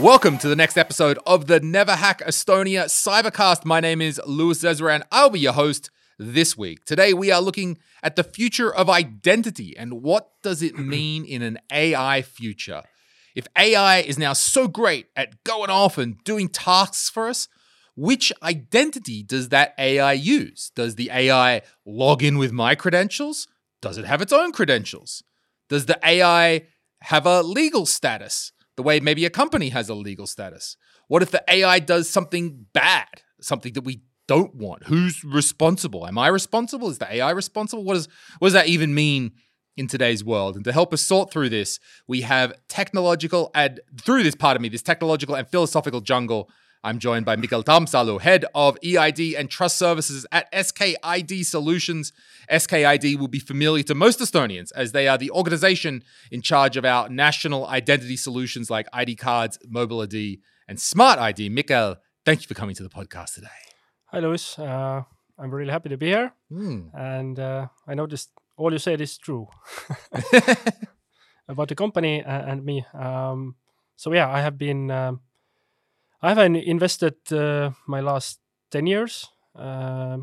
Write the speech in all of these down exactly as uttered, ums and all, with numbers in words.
Welcome to the next episode of the Never Hack Estonia Cybercast. My name is Louis Ezra and I'll be your host this week. Today we are looking at the future of identity and what does it mean in an A I future. If A I is now so great at going off and doing tasks for us, which identity does that A I use? Does the A I log in with my credentials? Does it have its own credentials? Does the A I have a legal status, the way maybe a company has a legal status? What if the A I does something bad, something that we don't want? Who's responsible? Am I responsible? Is the A I responsible? What, is, what does that even mean in today's world? And to help us sort through this, we have technological and through this part of me, this technological and philosophical jungle, I'm joined by Mikael Tammsalu, head of E I D and trust services at S K I D Solutions. S K I D will be familiar to most Estonians as they are the organization in charge of our national identity solutions like I D cards, mobile I D, and smart I D. Mikael, thank you for coming to the podcast today. Hi, Louis. Uh, I'm really happy to be here. Mm. And uh, I noticed all you said is true about the company and me. Um, so yeah, I have been... Um, I have invested uh, my last ten years uh,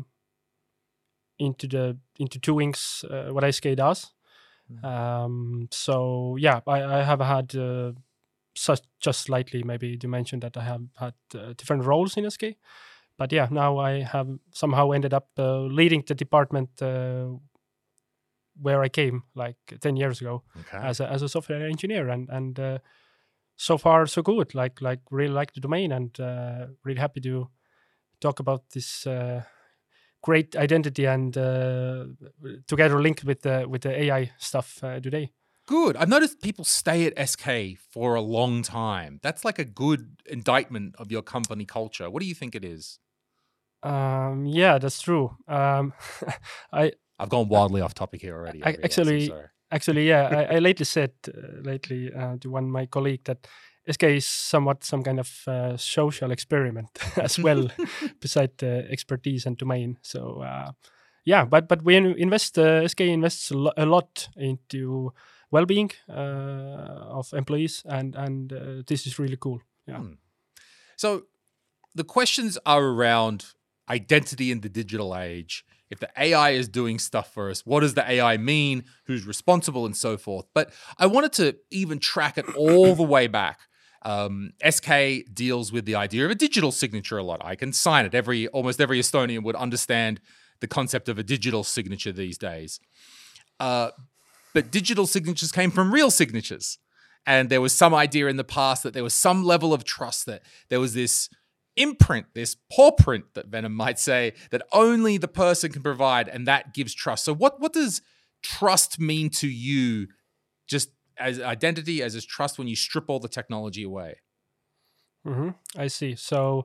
into the into doing uh, what S K does. Mm-hmm. Um, so yeah, I, I have had uh, such just slightly maybe to mention that I have had uh, different roles in S K, but yeah, now I have somehow ended up uh, leading the department uh, where I came like ten years ago okay. as a as a software engineer, and and. Uh, So far, so good. Like, like really like the domain, and uh, really happy to talk about this uh, great identity and uh, together linked with the with the A I stuff uh, today. Good. I've noticed people stay at S K for a long time. That's like a good indictment of your company culture. What do you think it is? Um, yeah, that's true. Um, I I've gone wildly off topic here already. I I, actually. Actually, yeah, I, I lately said uh, lately uh, to one my colleague that S K is somewhat some kind of uh, social experiment as well, beside the expertise and domain. So uh, yeah, but but we invest uh, S K invests a, lo- a lot into well-being uh, of employees, and and uh, this is really cool. Yeah. Hmm. So the questions are around identity in the digital age. If the A I is doing stuff for us, what does the A I mean? Who's responsible and so forth? But I wanted to even track it all the way back. Um, S K deals with the idea of a digital signature a lot. I can sign it. Every almost every Estonian would understand the concept of a digital signature these days. Uh, but digital signatures came from real signatures. And there was some idea in the past that there was some level of trust, that there was this imprint, this paw print that Venom might say, that only the person can provide, and that gives trust. So what, what does trust mean to you, just as identity, as is trust, when you strip all the technology away? Mm-hmm. I see. So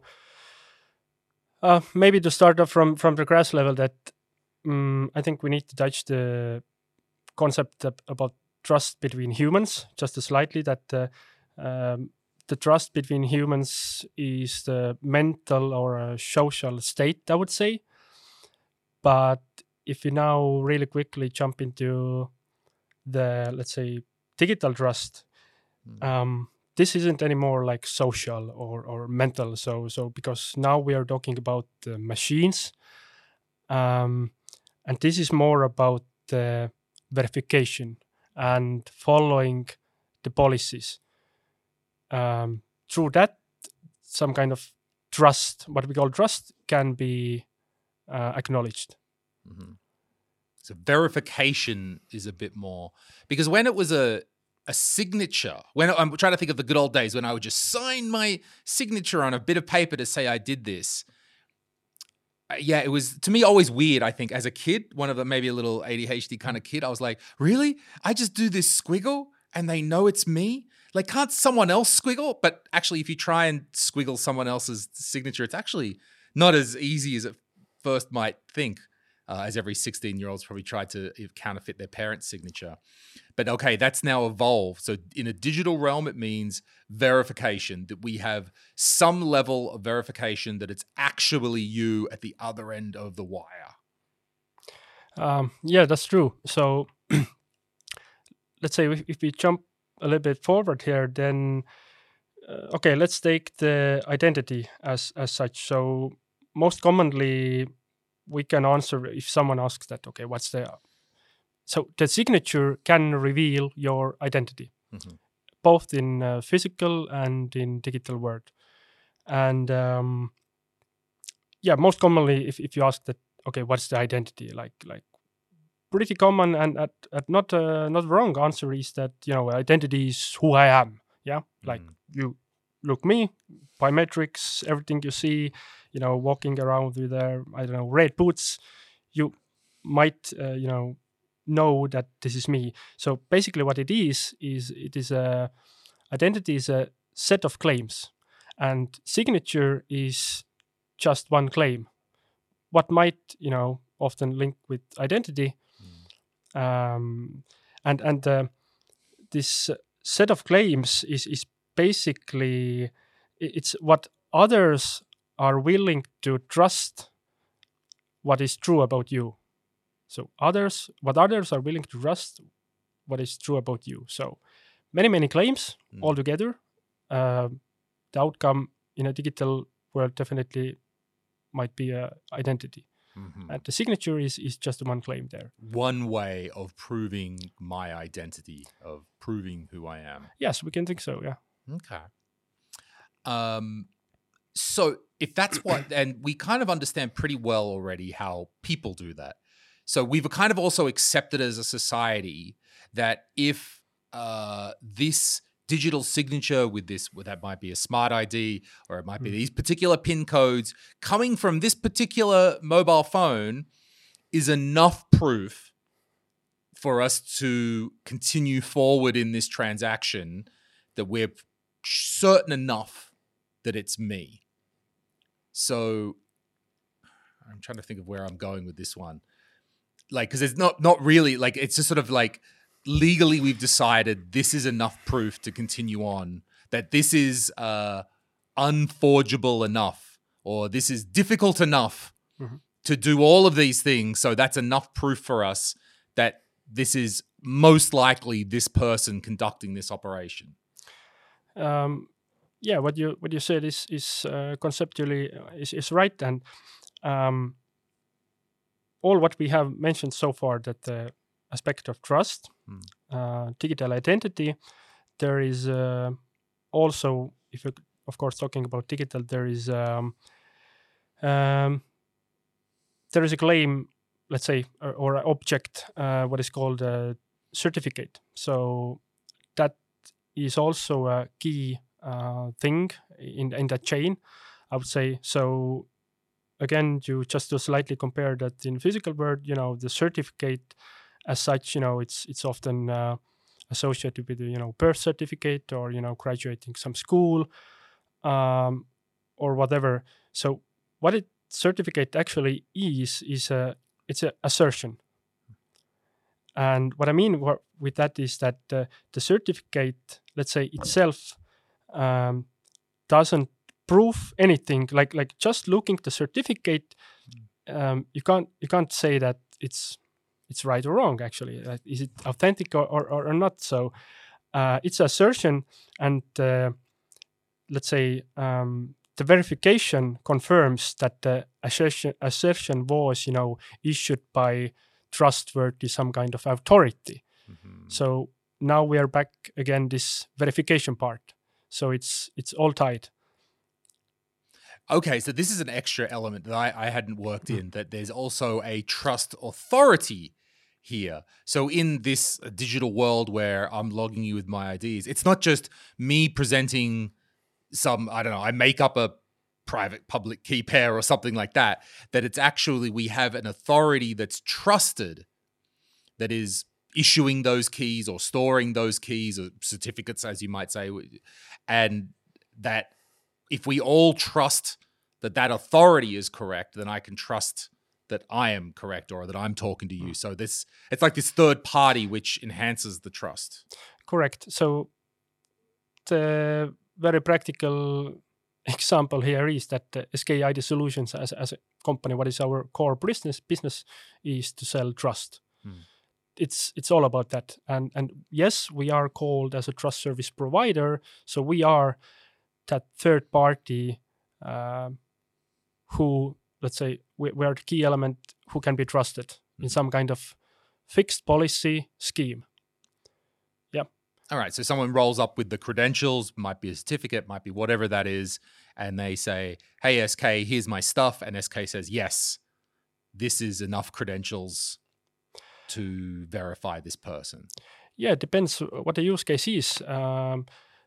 uh, maybe to start off from, from the grass level, that um, I think we need to touch the concept of, about trust between humans just slightly, that uh, um, the trust between humans is the mental or a social state, I would say. But if you now really quickly jump into the, let's say, digital trust, mm. um, this isn't anymore like social or, or mental. So, so because now we are talking about uh, machines, um, and this is more about the verification and following the policies. Um, through that, some kind of trust, what we call trust, can be uh, acknowledged. Mm-hmm. So verification is a bit more, because when it was a a signature, when I'm trying to think of the good old days when I would just sign my signature on a bit of paper to say I did this. Uh, yeah, it was, to me, always weird, I think, as a kid, one of the, maybe a little A D H D kind of kid. I was like, really? I just do this squiggle and they know it's me? Like, can't someone else squiggle? But actually, if you try and squiggle someone else's signature, it's actually not as easy as it first might think, uh, as every sixteen-year-old's probably tried to counterfeit their parents' signature. But okay, that's now evolved. So in a digital realm, it means verification, that we have some level of verification that it's actually you at the other end of the wire. Um, yeah, that's true. So let's say if, if we jump a little bit forward here, then uh, okay, let's take the identity as as such. So most commonly, we can answer if someone asks that. Okay, what's the so the signature can reveal your identity, Mm-hmm. both in uh, physical and in digital world. And um, yeah, most commonly, if, if you ask that, okay, what's the identity? Like like pretty common and at, at not uh, not wrong answer is that, you know, identity is who I am. Yeah, like Mm. you look me, biometrics, everything you see, you know, walking around with uh, I don't know, red boots, you might uh, you know know that this is me. So basically, what it is is it is a identity is a set of claims, and signature is just one claim. What might, you know, often link with identity, Mm. um, and and uh, this set of claims is is basically i- it's what others are willing to trust what is true about you. So others, what others are willing to trust what is true about you. So many many claims Mm. altogether. Uh, the outcome in a digital world definitely might be a identity, Mm-hmm. and the signature is is just one claim there. One way of proving my identity, of proving who I am. Yes, we can think so. Yeah. Okay. Um, so if that's what, and we kind of understand pretty well already how people do that. So we've kind of also accepted as a society that if uh, this digital signature with this, well, that might be a smart I D, or it might be Mm. these particular PIN codes coming from this particular mobile phone is enough proof for us to continue forward in this transaction, that we're certain enough that it's me. So I'm trying to think of where I'm going with this one. Like, because it's not not really like, it's just sort of like legally we've decided this is enough proof to continue on, that this is uh, unforgeable enough, or this is difficult enough Mhm. to do all of these things. So that's enough proof for us that this is most likely this person conducting this operation. Um, yeah, what you what you said is is uh, conceptually uh, is is right, and um, all what we have mentioned so far, that the aspect of trust, Hmm. uh, digital identity, there is uh, also, if you of course talking about digital, there is um, um, there is a claim, let's say, or, or an object, uh, what is called a certificate. So that is also a key uh, thing in in that chain, I would say. So again, you just to slightly compare that in physical world, you know, the certificate as such, you know, it's it's often uh, associated with the, you know, birth certificate, or, you know, graduating some school, um, or whatever. So what it certificate actually is is a it's a assertion. And what I mean wha- with that is that uh, the certificate, let's say itself, um, doesn't prove anything. Like like just looking the certificate, um, you can't you can't say that it's it's right or wrong. Actually, like, is it authentic or or, or not? So uh, it's assertion, and uh, let's say um, the verification confirms that the assertion assertion was, you know, issued by trustworthy some kind of authority. Mm-hmm. So now we are back again this verification part. So it's it's all tied. Okay, so this is an extra element that I, I hadn't worked in, that there's also a trust authority here. So in this digital world where I'm logging you with my I Ds, it's not just me presenting some, I don't know, I make up a private public key pair or something like that, that it's actually, we have an authority that's trusted, that is issuing those keys or storing those keys or certificates, as you might say, and that if we all trust that that authority is correct, then I can trust that I am correct, or that I'm talking to you. So this, it's like this third party which enhances the trust. Correct. So the very practical example here is that uh, S K I D Solutions, as, as a company, what is our core business business is to sell trust. Hmm. It's it's all about that. And and yes, we are called as a trust service provider. So we are that third party uh, who, let's say, we, we are the key element who can be trusted mm-hmm. in some kind of fixed policy scheme. Yeah. All right. So someone rolls up with the credentials, might be a certificate, might be whatever that is, and they say, hey, S K, here's my stuff. And S K says, yes, this is enough credentials to verify this person. Yeah, it depends what the use case is. Um,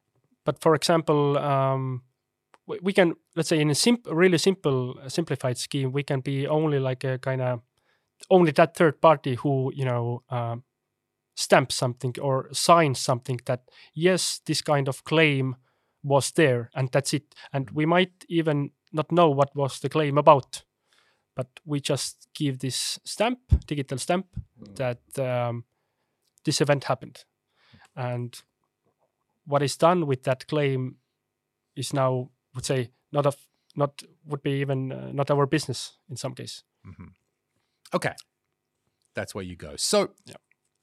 but for example, um, we, we can, let's say in a simp- really simple, simplified scheme, we can be only like a kind of, only that third party who, you know, um, stamps something or signs something that, yes, this kind of claim was there and that's it. And we might even not know what was the claim about, but we just give this stamp, digital stamp, mm. that um, this event happened. And what is done with that claim is now, would say, not of, not would be even uh, not our business in some case. Mm-hmm. Okay, that's where you go. So, yeah.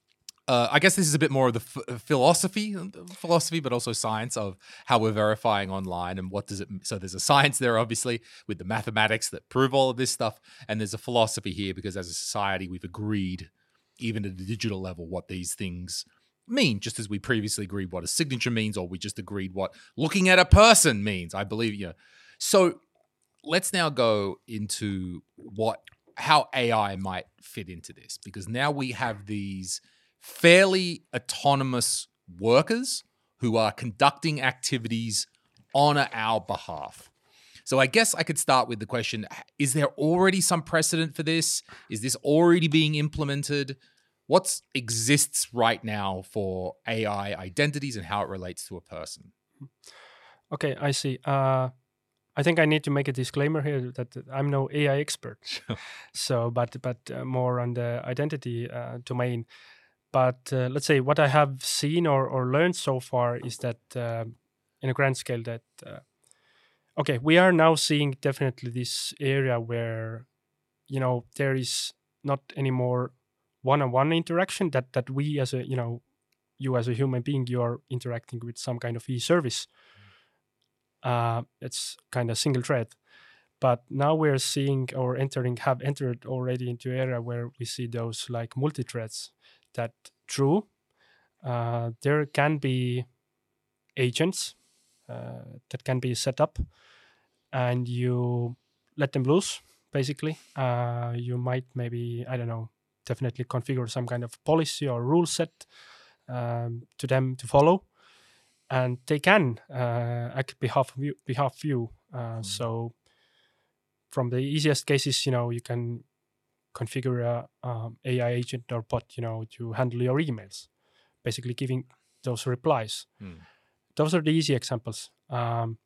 uh, I guess this is a bit more of the f- philosophy, philosophy, but also science of how we're verifying online and what does it. So there's a science there, obviously, with the mathematics that prove all of this stuff, and there's a philosophy here because as a society we've agreed, even at the digital level, what these things mean. Just as we previously agreed what a signature means, or we just agreed what looking at a person means. I believe you. Know. So let's now go into what. How A I might fit into this, because now we have these fairly autonomous workers who are conducting activities on our behalf. So I guess I could start with the question, is there already some precedent for this? Is this already being implemented? What exists right now for A I identities and how it relates to a person? Okay, I see. Uh... I think I need to make a disclaimer here that I'm no A I expert, sure. so but but uh, more on the identity uh, domain. But uh, let's say what I have seen or, or learned so far is that uh, in a grand scale that uh, okay, we are now seeing definitely this area where you know there is not anymore one-on-one interaction that that we as a you know you as a human being you are interacting with some kind of e-service. Uh, it's kind of single thread, but now we're seeing or entering have entered already into area where we see those like multi-threads. That true, uh, there can be agents uh, that can be set up, and you let them loose. Basically, uh, you might maybe I don't know, definitely configure some kind of policy or rule set um, to them to follow. And they can uh, act behalf of you. Behalf of you. Uh, mm. So, from the easiest cases, you know, you can configure a um, A I agent or bot, you know, to handle your emails, basically giving those replies. Mm. Those are the easy examples. Um,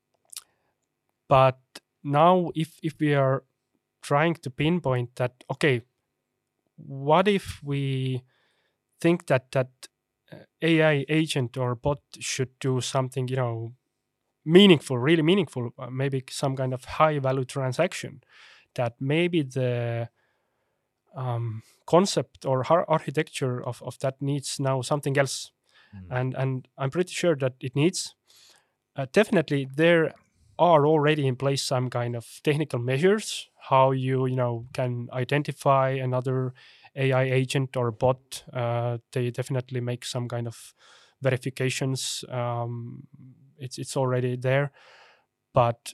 but now, if if we are trying to pinpoint that, okay, what if we think that that A I agent or bot should do something, you know, meaningful, really meaningful, uh, maybe some kind of high value transaction that maybe the um, concept or har- architecture of, of that needs now something else. Mm. And, and I'm pretty sure that it needs. Uh, definitely there are already in place some kind of technical measures, how you, you know, can identify another A I agent or bot. Uh, they definitely make some kind of verifications. Um, it's it's already there, but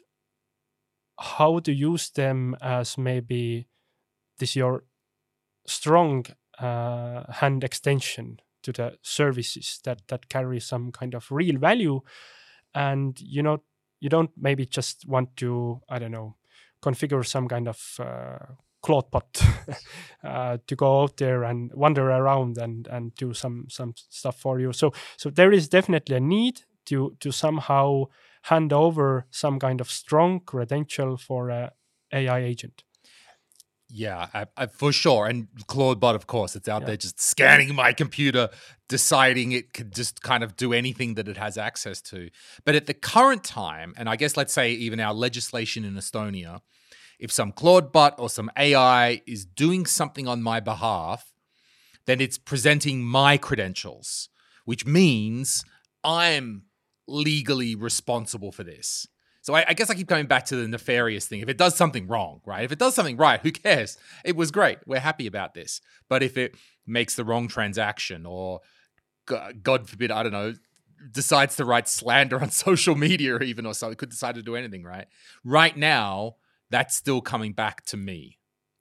how to use them as maybe this your strong uh, hand extension to the services that that carry some kind of real value, and you know you don't maybe just want to I don't know configure some kind of uh, Claude bot uh, to go out there and wander around and and do some some stuff for you. So so there is definitely a need to to somehow hand over some kind of strong credential for a A I agent. Yeah, I, I, for sure. And Claude-Bot, of course, it's out yeah. there just scanning my computer, deciding it could just kind of do anything that it has access to. But at the current time, and I guess let's say even our legislation in Estonia, if some Claude-Bot or some A I is doing something on my behalf, then it's presenting my credentials, which means I'm legally responsible for this. So I, I guess I keep coming back to the nefarious thing. If it does something wrong, right? If it does something right, who cares? It was great. We're happy about this. But if it makes the wrong transaction or, God forbid, I don't know, decides to write slander on social media or even or so, it could decide to do anything, right? Right now, that's still coming back to me.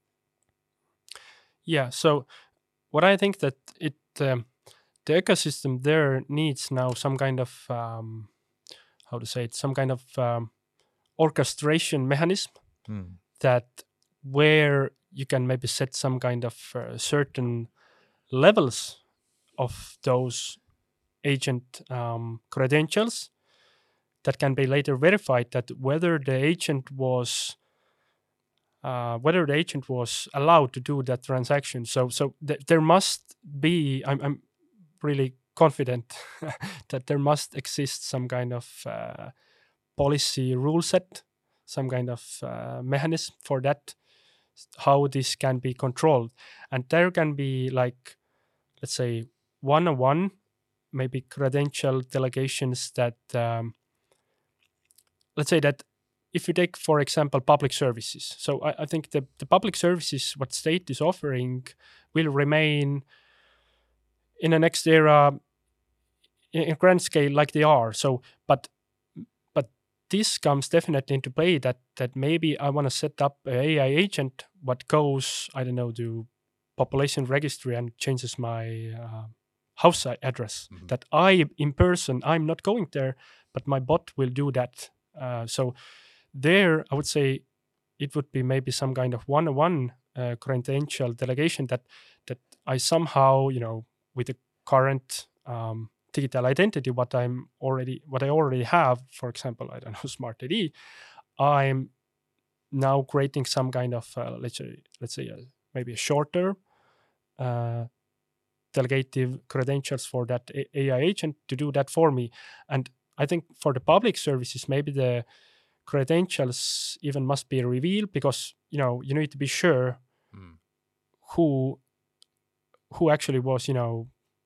Yeah, so what I think that it um, the ecosystem there needs now some kind of um, how to say it, some kind of um, orchestration mechanism hmm. that where you can maybe set some kind of uh, certain levels of those agent um, credentials that can be later verified that whether the agent was uh, whether the agent was allowed to do that transaction. So so th- there must be. I'm, I'm really confident that there must exist some kind of uh, policy rule set, some kind of uh, mechanism for that, how this can be controlled. And there can be like, let's say, one-on-one, maybe credential delegations that, um, let's say that if you take, for example, public services. So I, I think the, the public services, what state is offering, will remain in the next era in grand scale like they are. So, but but this comes definitely into play that that maybe I want to set up an A I agent what goes, I don't know, to population registry and changes my uh, house address. Mm-hmm. That I, in person, I'm not going there, but my bot will do that. Uh, so there, I would say it would be maybe some kind of one-on-one uh, credential delegation that that I somehow, you know, with the current um, digital identity, what I'm already, what I already have, for example, I don't know, Smart I D, I'm now creating some kind of, uh, let's say, let's say, a, maybe a shorter uh, delegative credentials for that A I agent to do that for me. And I think for the public services, maybe the credentials even must be revealed because, you know, you need to be sure mm. who who actually was, you know,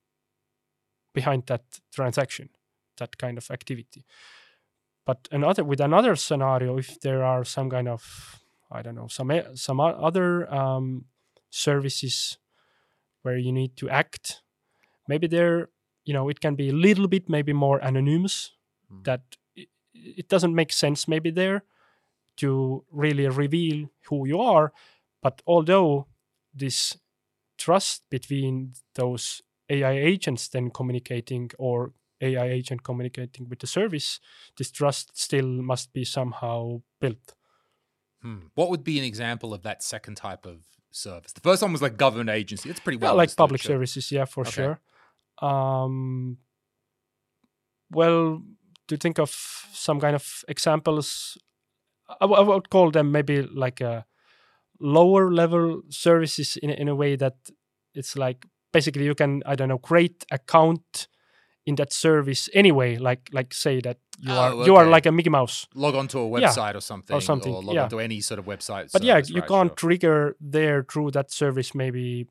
behind that transaction, that kind of activity. But another with another scenario, if there are some kind of, I don't know, some some other um, services where you need to act, maybe there, you know, it can be a little bit maybe more anonymous. Mm. That it, it doesn't make sense maybe there to really reveal who you are. But although this trust between those A I agents then communicating or A I agent communicating with the service, this trust still must be somehow built. Hmm. What would be an example of that second type of service? The first one was like government agency. It's pretty well yeah, like public sure. services, yeah, for okay. sure. Um, well, to think of some kind of examples, I, w- I would call them maybe like a lower level services in, in a way that it's like, basically you can, I don't know, create account in that service anyway, like like say that you oh, are okay. you are like a Mickey Mouse. Log onto a website yeah. or something. Or something. Or log yeah. onto any sort of website. But service, yeah, you right, can't sure. trigger there through that service maybe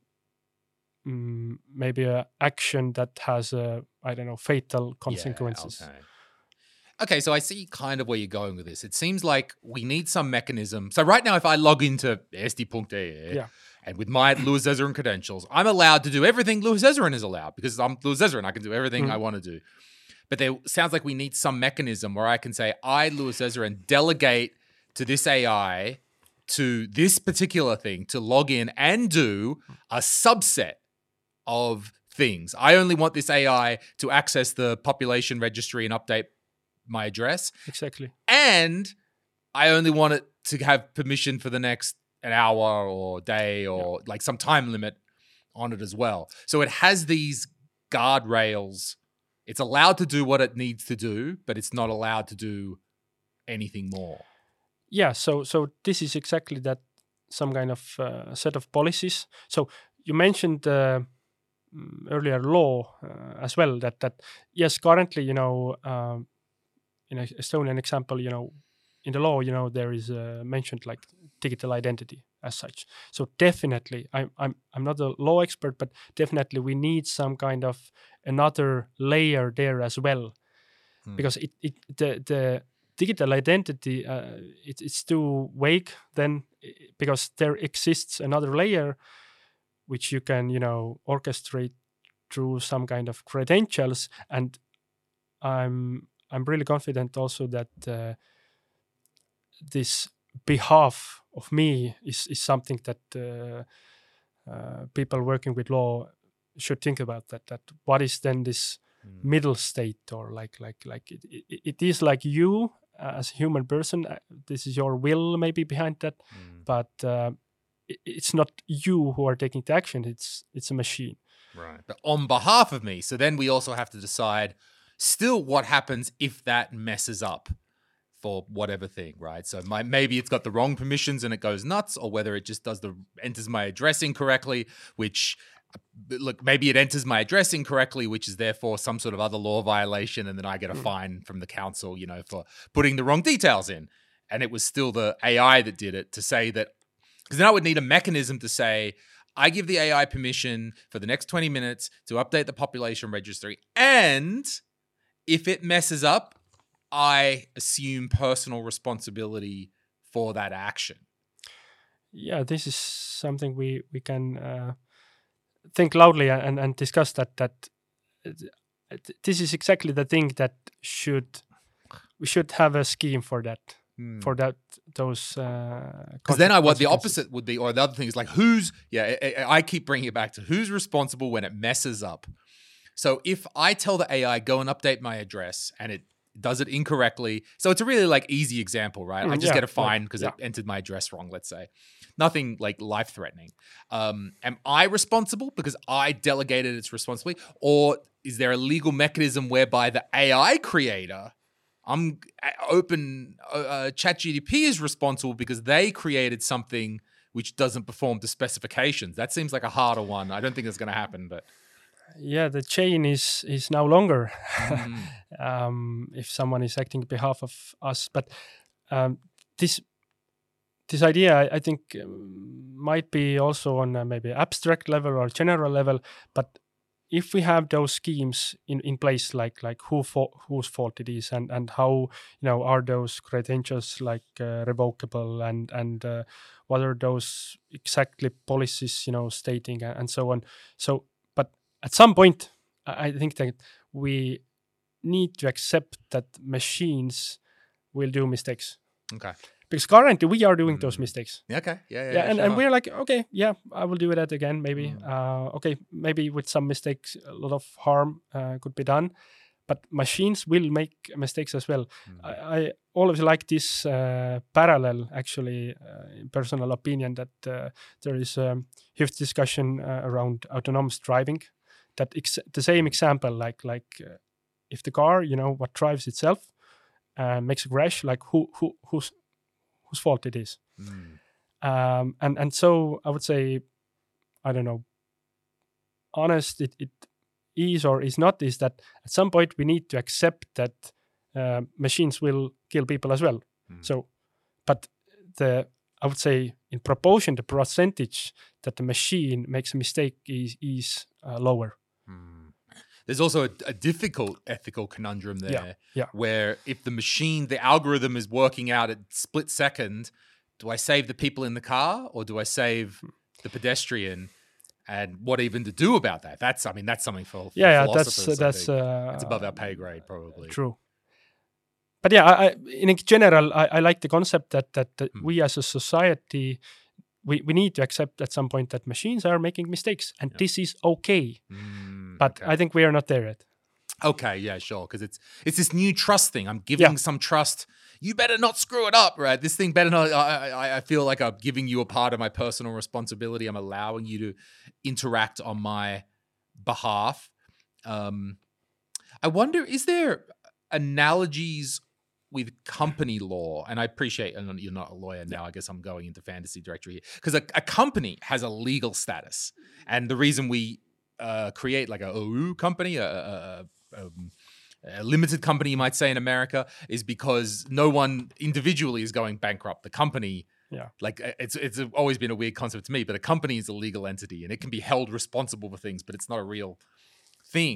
um, maybe a action that has a, I don't know, fatal consequences. Yeah, okay. Okay, so I see kind of where you're going with this. It seems like we need some mechanism. So right now, if I log into S D dot E, yeah. and with my Lewis Zezeran credentials, I'm allowed to do everything Lewis Zezeran is allowed because I'm Lewis Zezeran. I can do everything mm. I want to do. But there sounds like we need some mechanism where I can say, I, Lewis Zezeran, delegate to this A I to this particular thing to log in and do a subset of things. I only want this A I to access the population registry and update my address. Exactly. And I only want it to have permission for the next an hour or day or yeah. like some time limit on it as well. So it has these guardrails. It's allowed to do what it needs to do, but it's not allowed to do anything more. Yeah, so so this is exactly that, some kind of uh, set of policies. So you mentioned uh, earlier law uh, as well, that, that yes, currently, you know, um, in an Estonian example, you know, in the law, you know, there is uh, mentioned like digital identity as such. So definitely, I'm I'm I'm not a law expert, but definitely we need some kind of another layer there as well, mm. because it, it the the digital identity uh, it, it's too vague then, because there exists another layer which you can you know orchestrate through some kind of credentials, and I'm I'm really confident also that uh, this behalf of me is is something that uh, uh, people working with law should think about. That that what is then this mm. middle state, or like like like it, it, it is like you as a human person. Uh, this is your will maybe behind that, mm. but uh, it, it's not you who are taking the action. It's it's a machine. Right. But on behalf of me. So then we also have to decide still what happens if that messes up for whatever thing, right? So my, maybe it's got the wrong permissions and it goes nuts, or whether it just does the enters my address incorrectly, which look, maybe it enters my address incorrectly, which is therefore some sort of other law violation, and then I get a fine from the council, you know, for putting the wrong details in. And it was still the A I that did it, to say that, because then I would need a mechanism to say, I give the A I permission for the next twenty minutes to update the population registry, and if it messes up, I assume personal responsibility for that action. Yeah, this is something we we can uh, think loudly and, and discuss. That that this is exactly the thing that should we should have a scheme for that. Hmm. For that, those because uh, then I what the opposite would be, or the other thing is like who's yeah. I, I keep bringing it back to who's responsible when it messes up. So if I tell the A I go and update my address and it does it incorrectly, so it's a really like easy example, right? Mm, I just yeah, get a fine because like, yeah. it entered my address wrong. Let's say nothing like life threatening. Um, am I responsible because I delegated its responsibility, or is there a legal mechanism whereby the A I creator? I'm open. Uh, ChatGPT is responsible because they created something which doesn't perform to specifications. That seems like a harder one. I don't think it's going to happen, but yeah, the chain is is now longer. Mm. um, if someone is acting on behalf of us, but um, this this idea, I, I think, um, might be also on a maybe abstract level or general level, but if we have those schemes in, in place, like like who fo- whose fault it is, and, and how you know are those credentials like uh, revocable, and and uh, what are those exactly policies you know stating, and so on. So, but at some point, I think that we need to accept that machines will do mistakes. Okay. Because currently we are doing mm. those mistakes. Yeah, okay. Yeah, yeah. Yeah, and, sure. and we're like, okay, yeah, I will do that again, maybe. Mm. Uh, okay, maybe with some mistakes, a lot of harm uh, could be done. But machines will make mistakes as well. Mm. I, I always like this uh, parallel, actually, uh, in personal opinion, that uh, there is a huge discussion uh, around autonomous driving. That ex- the same example, like like uh, if the car, you know, what drives itself, uh, makes a crash, like who who who's whose fault it is. Mm. Um, and, and so I would say, I don't know, honest it, it is or is not, is that at some point we need to accept that uh, machines will kill people as well. Mm. So, but the, I would say in proportion, the percentage that the machine makes a mistake is, is uh, lower. Mm. There's also a, a difficult ethical conundrum there, yeah, yeah. where if the machine, the algorithm is working out at split second, do I save the people in the car or do I save the pedestrian? And what even to do about that? That's, I mean, that's something for, for yeah, philosophers. Yeah, that's that's uh, it's above our pay grade, probably. True. But yeah, I, I, in general, I, I like the concept that that, that hmm. we as a society, we, we need to accept at some point that machines are making mistakes, and yeah. this is okay. Mm, but okay. I think we are not there yet. Okay, yeah, sure. Because it's it's this new trust thing. I'm giving yeah. some trust. You better not screw it up, right? This thing better not. I, I I feel like I'm giving you a part of my personal responsibility. I'm allowing you to interact on my behalf. Um, I wonder, is there analogies with company law? And I appreciate, and you're not a lawyer now, I guess I'm going into fantasy directory here, because a, a company has a legal status. And the reason we uh, create like a O U company, a, a, a, a limited company, you might say in America, is because no one individually is going bankrupt. The company, yeah, like it's it's always been a weird concept to me, but a company is a legal entity and it can be held responsible for things, but it's not a real thing.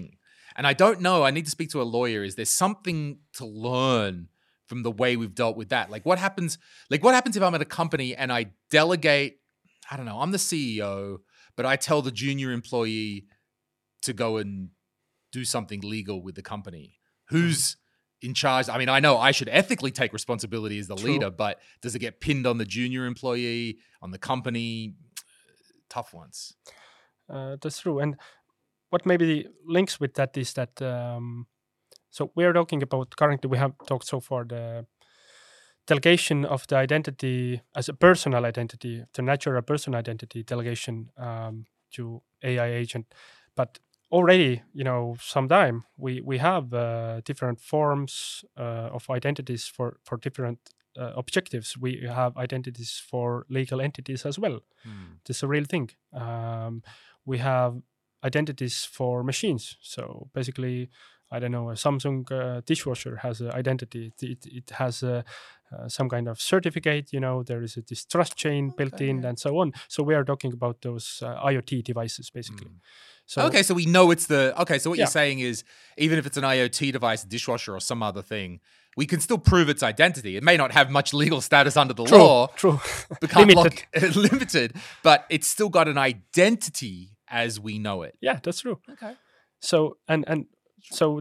And I don't know, I need to speak to a lawyer. Is there something to learn from the way we've dealt with that? Like what happens, like what happens if I'm at a company and I delegate, I don't know, I'm the C E O, but I tell the junior employee to go and do something legal with the company. Who's in charge? I mean, I know I should ethically take responsibility as the True. leader, but does it get pinned on the junior employee, on the company? Tough ones. Uh, that's true. And what maybe links with that is that, um, so we are talking about, currently we have talked so far the delegation of the identity as a personal identity, the natural person identity delegation um, to A I agent. But already, you know, sometime we we have uh, different forms uh, of identities for for different uh, objectives. We have identities for legal entities as well. Hmm. This is a real thing. Um, we have identities for machines. So basically, I don't know, a Samsung uh, dishwasher has an identity. It, it, it has a, uh, some kind of certificate, you know, there is a this trust chain Okay, built in yeah. and so on. So we are talking about those uh, IoT devices, basically. Mm. So okay, so we know it's the, okay, so what Yeah. you're saying is, even if it's an IoT device, a dishwasher or some other thing, we can still prove its identity. It may not have much legal status under the True, law, true. but can't Limited. lock- limited, but it's still got an identity as we know it. Yeah, that's true. Okay. So and and so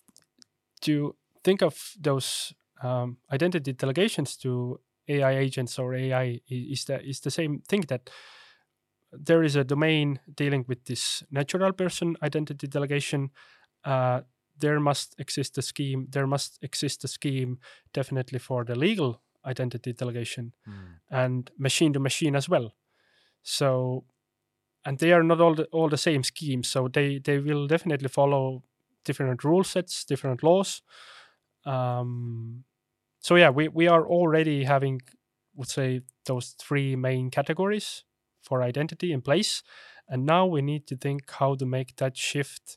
to think of those um, identity delegations to A I agents or A I i- is the is the same thing, that there is a domain dealing with this natural person identity delegation. Uh, there must exist a scheme. There must exist a scheme definitely for the legal identity delegation Hmm. and machine to machine as well. So, and they are not all the, all the same schemes. So they they will definitely follow different rule sets, different laws. Um, so yeah, we we are already having, would say, those three main categories for identity in place, and now we need to think how to make that shift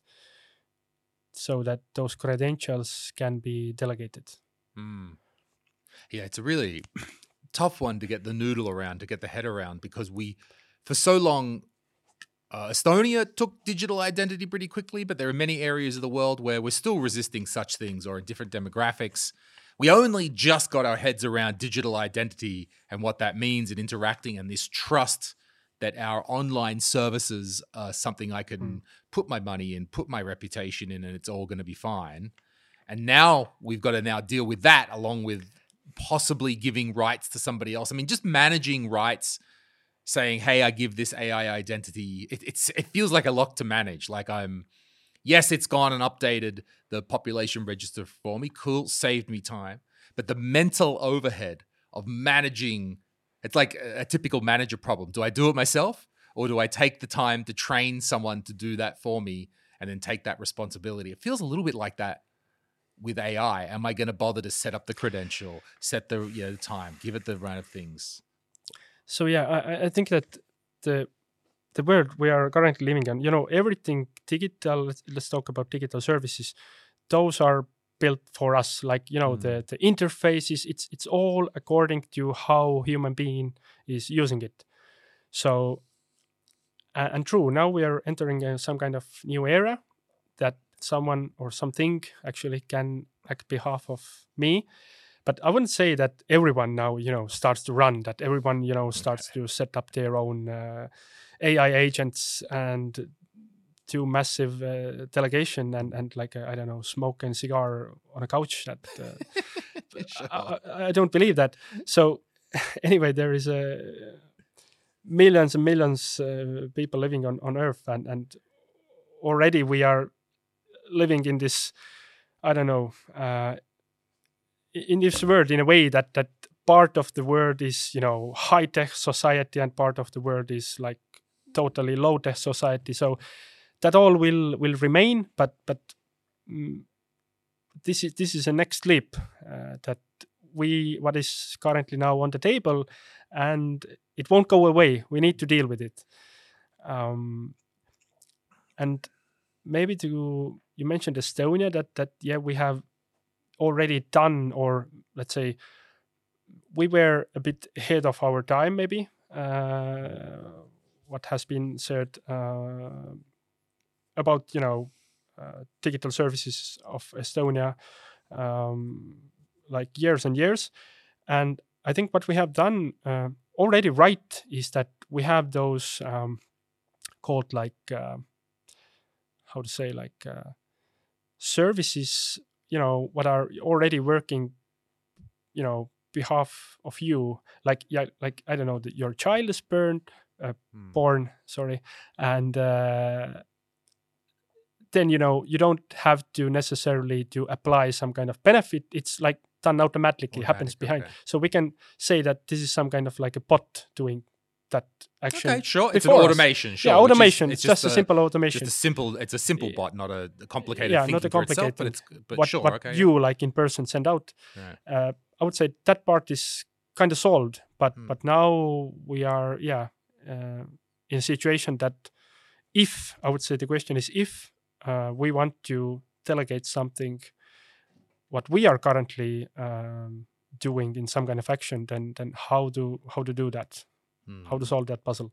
so that those credentials can be delegated. Hmm. Yeah, it's a really tough one to get the noodle around, to get the head around, because we, for so long, uh, Estonia took digital identity pretty quickly, but there are many areas of the world where we're still resisting such things, or in different demographics. We only just got our heads around digital identity and what that means and interacting, and this trust that our online services are something I can Mm. put my money in, put my reputation in, and it's all going to be fine. And now we've got to now deal with that, along with possibly giving rights to somebody else. I mean, just managing rights, saying, hey, I give this A I identity. It, it's, it feels like a lot to manage. Like I'm, yes, it's gone and updated the population register for me. Cool, saved me time. But the mental overhead of managing, it's like a, a typical manager problem. Do I do it myself, or do I take the time to train someone to do that for me and then take that responsibility? It feels a little bit like that with A I. Am I going to bother to set up the credential, set the, you know, the time, give it the run of things? So yeah, I, I think that the the world we are currently living in, you know, everything digital. Let's, let's talk about digital services. Those are built for us. Like, you know, Mm. the the interfaces. It's it's all according to how human being is using it. So uh, and true. Now we are entering uh, some kind of new era that someone or something actually can act behalf of me. But I wouldn't say that everyone now, you know, starts to run, that everyone, you know, starts to set up their own uh, A I agents and do massive uh, delegation and, and like, I I don't know, smoke and cigar on a couch. That uh, Sure. I, I, I don't believe that. So anyway, there is a millions and millions uh, people living on, on Earth, and, and already we are living in this, I don't know, uh, in this world in a way that that part of the world is, you know, high tech society and part of the world is like totally low tech society. So that all will will remain, but but mm, this is this is a next leap uh, that we what is currently now on the table, and it won't go away. We need to deal with it. Um, and maybe to you mentioned Estonia, that that yeah, we have already done, or let's say we were a bit ahead of our time, maybe uh, what has been said uh, about, you know, uh, digital services of Estonia, um, like years and years. And I think what we have done uh, already right is that we have those um, called like uh, how to say like uh, services, you know, what are already working, you know, behalf of you. Like yeah, like I don't know, that your child is born, uh, Hmm. born, sorry, and uh, then you know you don't have to necessarily to apply some kind of benefit. It's like done automatically, happens Automatic, behind. okay. So we can say that this is some kind of like a bot doing that action. Okay, sure. It's an before us. automation. Sure. Yeah, which is- automation. it's It's just a simple automation. Just a simple. It's a simple Yeah. bot, not a complicated Yeah, thinking not a for itself. complicated But it's but what, sure. what okay. you like in person send out. Yeah. Uh, I would say that part is kind of solved, but Hmm. but now we are yeah uh, in a situation that if I would say the question is if uh, we want to delegate something what we are currently um, doing in some kind of action, then then how do how to do that, Hmm. how to solve that puzzle.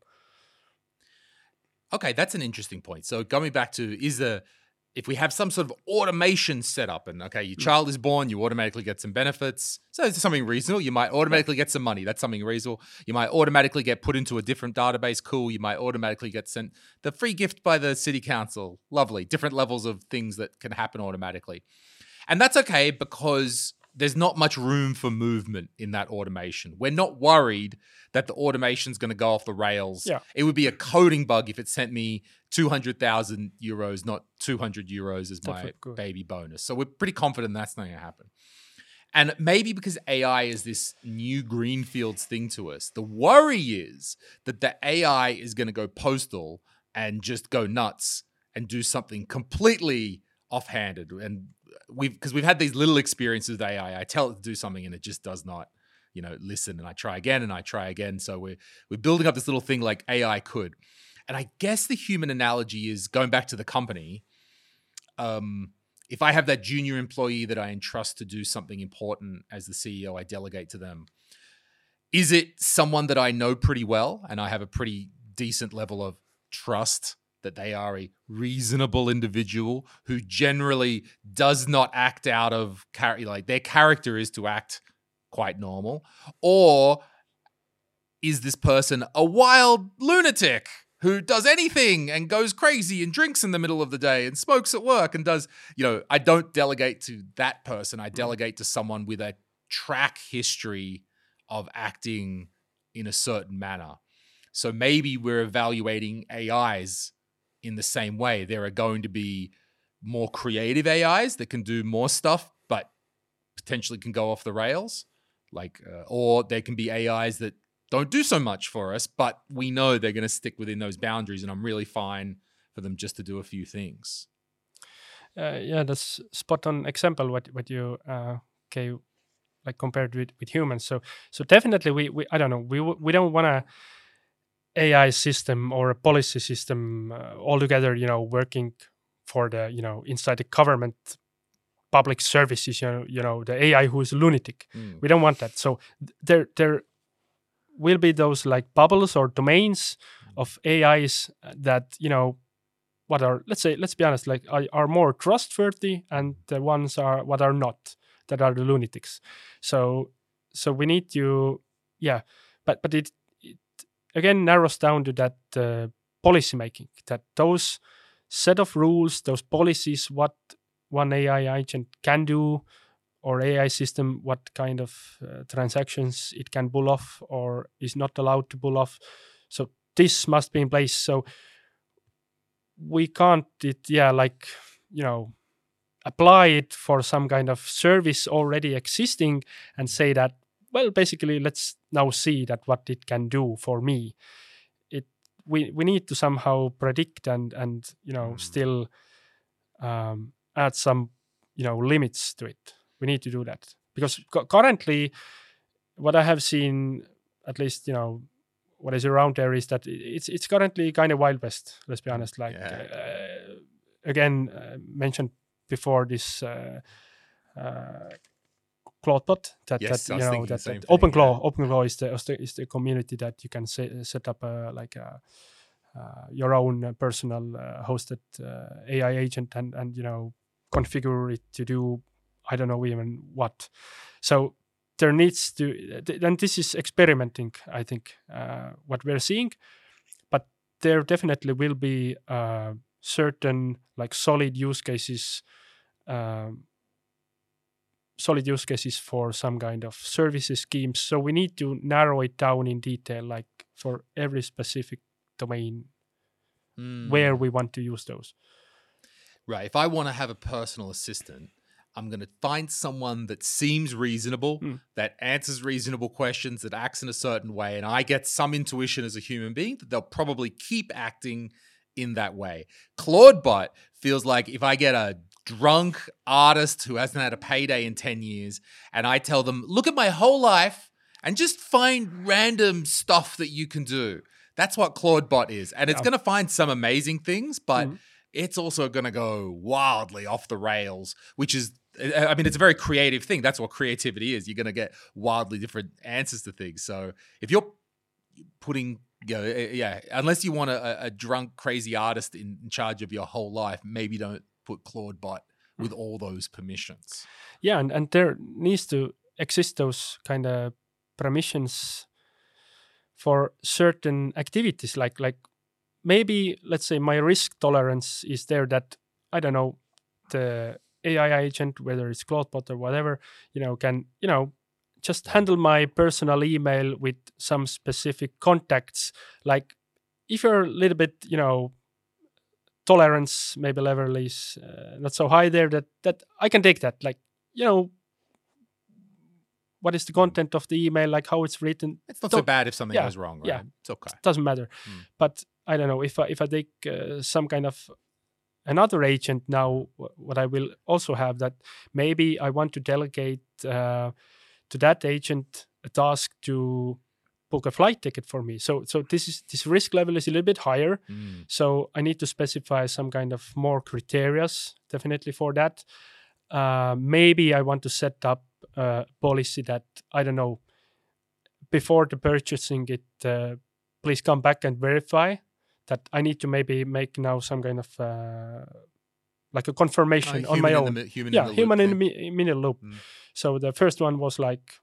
Okay, that's an interesting point. So going back to is the if we have some sort of automation set up and okay, your child is born, you automatically get some benefits. So it's something reasonable. You might automatically get some money. That's something reasonable. You might automatically get put into a different database. Cool. You might automatically get sent the free gift by the city council. Lovely. Different levels of things that can happen automatically. And that's okay because there's not much room for movement in that automation. We're not worried that the automation is going to go off the rails. Yeah. It would be a coding bug if it sent me two hundred thousand euros, not two hundred euros as my Definitely good. baby bonus. So we're pretty confident that's not going to happen. And maybe because A I is this new greenfields thing to us, the worry is that the A I is going to go postal and just go nuts and do something completely offhanded. And we've, because we've had these little experiences with A I, I tell it to do something and it just does not, you know, listen. And I try again and I try again. So we're, we're building up this little thing like A I could. And I guess the human analogy is going back to the company. Um, if I have that junior employee that I entrust to do something important as the C E O, I delegate to them. Is it someone that I know pretty well and I have a pretty decent level of trust that they are a reasonable individual who generally does not act out of character, like their character is to act quite normal? Or is this person a wild lunatic who does anything and goes crazy and drinks in the middle of the day and smokes at work and does, you know, I don't delegate to that person. I delegate to someone with a track history of acting in a certain manner. So maybe we're evaluating A Is in the same way. There are going to be more creative A Is that can do more stuff, but potentially can go off the rails. Like, uh, or there can be A Is that don't do so much for us, but we know they're going to stick within those boundaries, and I'm really fine for them just to do a few things. Uh, yeah, that's spot on example what what you uh, okay, like compared with, with humans. So so definitely we, we I don't know we we don't want a A I system or a policy system uh, altogether, you know, working for the, you know, inside the government public services, you know, you know, the A I who is a lunatic. Mm. We don't want that. So th- there there will be those like bubbles or domains of A Is that, you know, what are, let's say, let's be honest, like are, are more trustworthy, and the ones are what are not, that are the lunatics. So so we need to, yeah, but but it, it again narrows down to that uh, policy making, that those set of rules, those policies, what one A I agent can do, or A I system, what kind of uh, transactions it can pull off or is not allowed to pull off. So this must be in place. So we can't, it, yeah, like, you know, apply it for some kind of service already existing and say that, well, basically, let's now see that what it can do for me. It we we need to somehow predict and and you know Mm. still um, add some, you know, limits to it. We need to do that because cu- currently, what I have seen, at least, you know, what is around there is that it's it's currently kind of Wild West. Let's be honest. Like Yeah. uh, again, uh, mentioned before this uh, uh, CloudBot that Yes, that I you was know thinking the that, same that thing, OpenClaw yeah. OpenClaw is the is the community that you can set, set up a like a uh, your own uh, personal uh, hosted uh, A I agent and and you know configure it to do I don't know even what. So there needs to and this is experimenting, I think, uh, what we're seeing, but there definitely will be uh, certain like solid use cases. Um, solid use cases for some kind of services schemes. So we need to narrow it down in detail, like for every specific domain mm. where we want to use those. Right. If I want to have a personal assistant, I'm going to find someone that seems reasonable, mm. that answers reasonable questions, that acts in a certain way, and I get some intuition as a human being that they'll probably keep acting in that way. Claudebot feels like if I get a drunk artist who hasn't had a payday in ten years and I tell them, look at my whole life and just find random stuff that you can do. That's what Claudebot is. And it's yeah. going to find some amazing things, but mm. it's also going to go wildly off the rails, which is, I mean, it's a very creative thing. That's what creativity is. You're going to get wildly different answers to things. So if you're putting, you know, yeah, unless you want a, a drunk, crazy artist in, in charge of your whole life, maybe don't put Claudebot with all those permissions. Yeah, and, and there needs to exist those kind of permissions for certain activities. Like like maybe, let's say, my risk tolerance is there that, I don't know, the A I agent, whether it's Claudebot or whatever, you know, can, you know, just handle my personal email with some specific contacts. Like if you're a little bit, you know, tolerance maybe level is uh, not so high there, that that I can take that. Like, you know, what is the content of the email, like how it's written. It's not Don't, so bad if something yeah, goes wrong, right? Yeah, it's okay. It doesn't matter. Mm. But I don't know, if I, if I take uh, some kind of another agent now, what I will also have that maybe I want to delegate uh, to that agent a task to book a flight ticket for me. So so this is this risk level is a little bit higher. Mm. So I need to specify some kind of more criterias definitely for that. Uh, maybe I want to set up a policy that, I don't know, before the purchasing it, uh, please come back and verify that. I need to maybe make now some kind of uh, like a confirmation uh, on my own. The, human yeah, in the human loop in the middle loop. Mm. So the first one was like,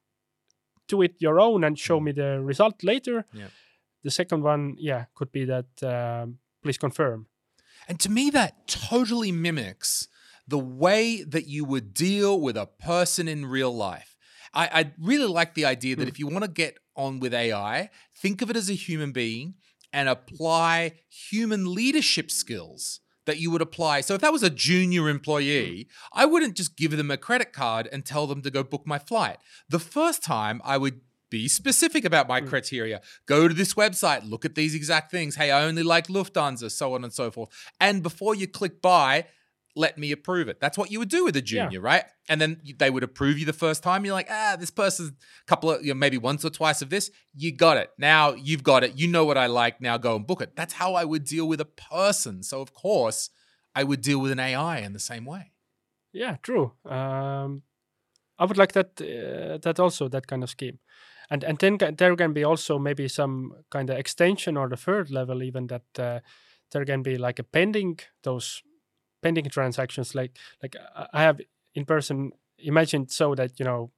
do it your own and show mm. me the result later. Yeah. The second one, yeah, could be that um, please confirm. And to me, that totally mimics the way that you would deal with a person in real life. I, I really like the idea that mm. if you want to get on with A I, think of it as a human being and apply human leadership skills that you would apply. So if that was a junior employee, I wouldn't just give them a credit card and tell them to go book my flight. The first time I would be specific about my mm. criteria. Go to this website, look at these exact things. Hey, I only like Lufthansa, so on and so forth. And before you click buy, let me approve it. That's what you would do with a junior, yeah. right? And then they would approve you the first time. You're like, ah, this person's a couple of, you know, maybe once or twice of this. You got it. Now you've got it. You know what I like. Now go and book it. That's how I would deal with a person. So of course, I would deal with an A I in the same way. Yeah, true. Um, I would like that. Uh, that also that kind of scheme, and and then there can be also maybe some kind of extension or the third level even that uh, there can be like a pending those. pending transactions, like like I have in person imagined so that, you know,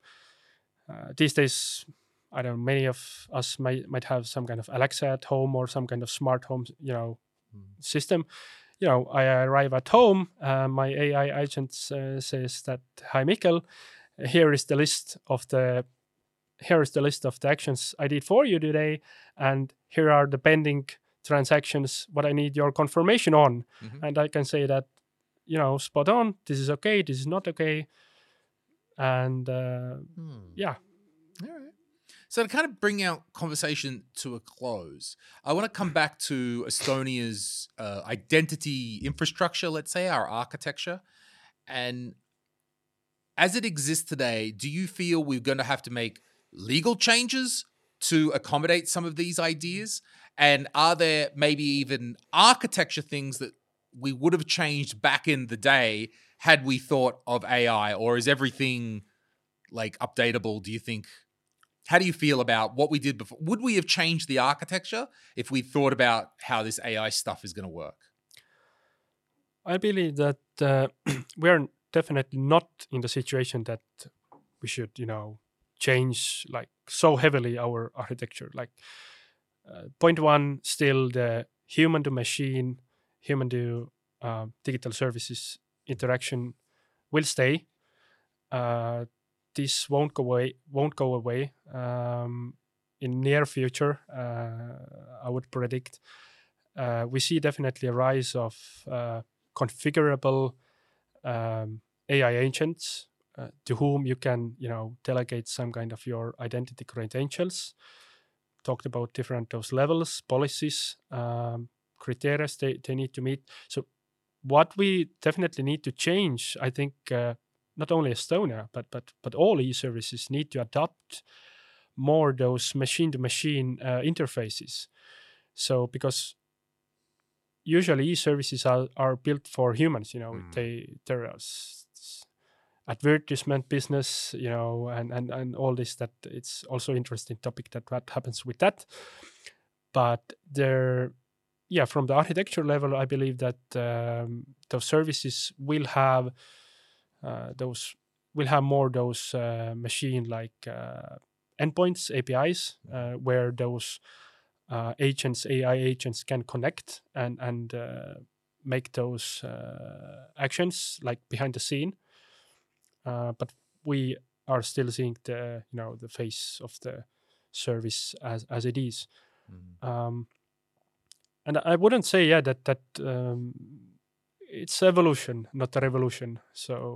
uh, these days, I don't know, many of us might might have some kind of Alexa at home or some kind of smart home, you know, mm. system. You know, I arrive at home, uh, my A I agent uh, says that, hi Mikkel, here is the list of the here is the list of the actions I did for you today, and here are the pending transactions what I need your confirmation on. Mm-hmm. And I can say that, you know, spot on, this is okay, this is not okay. And uh, hmm. yeah. All right. So to kind of bring our conversation to a close, I want to come back to Estonia's uh, identity infrastructure, let's say, our architecture. And as it exists today, do you feel we're going to have to make legal changes to accommodate some of these ideas? And are there maybe even architecture things that we would have changed back in the day had we thought of A I, or is everything like updatable, do you think, how do you feel about what we did before? Would we have changed the architecture if we thought about how this A I stuff is going to work? I believe that uh, we are definitely not in the situation that we should, you know, change like so heavily our architecture. Like uh, point one, still the human to machine, human to uh, digital services interaction will stay. Uh, this won't go away. Won't go away um, in near future. Uh, I would predict. Uh, we see definitely a rise of uh, configurable um, A I agents uh, to whom you can, you know, delegate some kind of your identity credentials. Talked about different those levels, policies, um, criteria they, they need to meet. So what we definitely need to change, I think, uh, not only Estonia, but but but all e-services need to adopt more those machine-to-machine uh, interfaces. So because usually e-services are, are built for humans, you know, mm. they there are s- s- advertisement business, you know, and, and, and all this, that it's also interesting topic that what happens with that. But there, yeah, from the architecture level, I believe that um, those services will have uh, those will have more those uh, machine like uh, endpoints, A P Is, uh, where those uh, agents, A I agents, can connect and and uh, make those uh, actions like behind the scene. Uh, but we are still seeing the you know the face of the service as as it is. Mm. Um, and I wouldn't say yeah that that um, it's evolution, not a revolution. So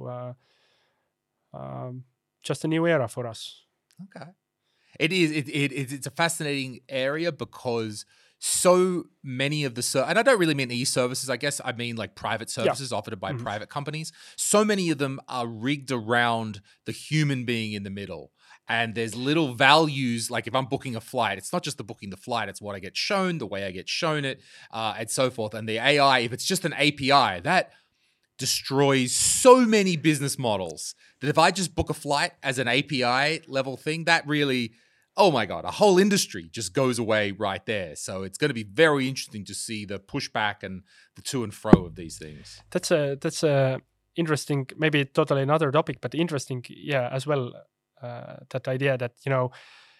uh, um, just a new era for us. Okay, it is. It, it it's a fascinating area because so many of the ser- and I don't really mean e-services. I guess I mean like private services yeah. offered by mm-hmm. private companies. So many of them are rigged around the human being in the middle. And there's little values, like if I'm booking a flight, it's not just the booking the flight, it's what I get shown, the way I get shown it, uh, and so forth. And the A I, if it's just an A P I, that destroys so many business models that if I just book a flight as an A P I level thing, that really, oh my God, a whole industry just goes away right there. So it's going to be very interesting to see the pushback and the to and fro of these things. That's a, that's a interesting, maybe totally another topic, but interesting, yeah, as well. Uh, that idea that you know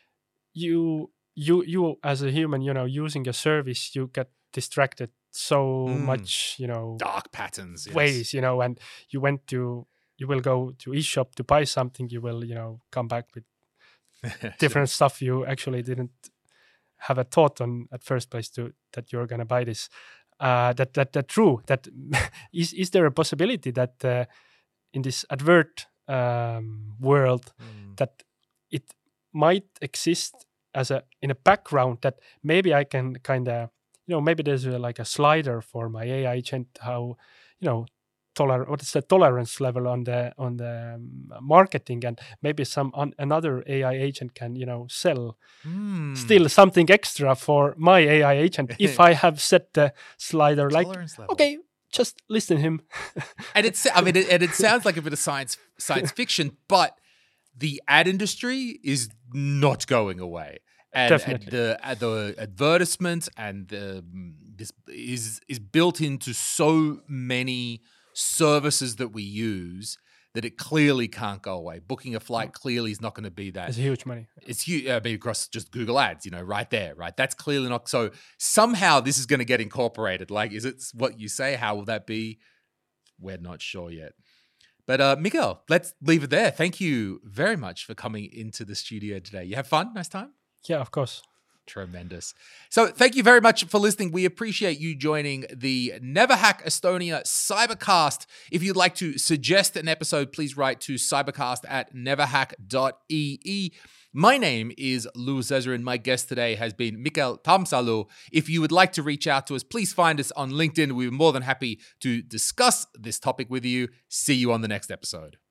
you you you as a human, you know, using a service, you get distracted so mm. much, you know, dark patterns ways, yes. you know, and you went to you will go to eShop to buy something, you will, you know, come back with different stuff you actually didn't have a thought on at first place to that you're gonna buy this. Uh, that that that true. That is is there a possibility that uh, in this advert um world mm. that it might exist as a in a background, that maybe I can kind of, you know, maybe there's a, like a slider for my A I agent, how, you know, toler what is the tolerance level on the on the um, marketing, and maybe some on, another A I agent can, you know, sell mm. still something extra for my A I agent if I have set the slider like level. Okay, just listen to him. And it's, I mean, it, and it sounds like a bit of science science fiction, but the ad industry is not going away. And, Definitely. and the uh, the advertisement and the, this is is built into so many services that we use that it clearly can't go away. Booking a flight clearly is not going to be that. It's huge money. It's huge. I mean, across just Google Ads, you know, right there, right? That's clearly not. So somehow this is going to get incorporated. Like, is it what you say? How will that be? We're not sure yet. But uh, Miguel, let's leave it there. Thank you very much for coming into the studio today. You have fun? Nice time? Yeah, of course. Tremendous. So thank you very much for listening. We appreciate you joining the NeverHack Estonia Cybercast. If you'd like to suggest an episode, please write to cybercast at neverhack dot e e. My name is Lou Zezerin. My guest today has been Mikael Tammsalu. If you would like to reach out to us, please find us on LinkedIn. We're more than happy to discuss this topic with you. See you on the next episode.